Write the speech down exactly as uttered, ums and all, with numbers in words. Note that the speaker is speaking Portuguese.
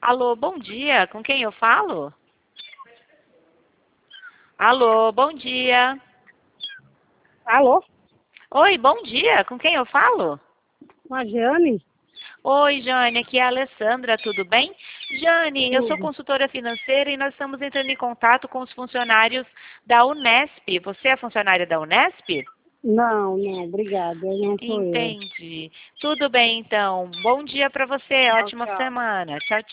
Alô, bom dia. Com quem eu falo? Alô, bom dia. Alô? Oi, bom dia. Com quem eu falo? Com a Jane? Oi, Jane, aqui é a Alessandra, tudo bem? Jane, eu sou Tudo. consultora financeira e nós estamos entrando em contato com os funcionários da Unesp. Você é funcionária da Unesp? Não, não, obrigada. Não sou eu. Entendi. Tudo bem, então. Bom dia para você. Tchau, Ótima tchau. semana. Tchau, tchau.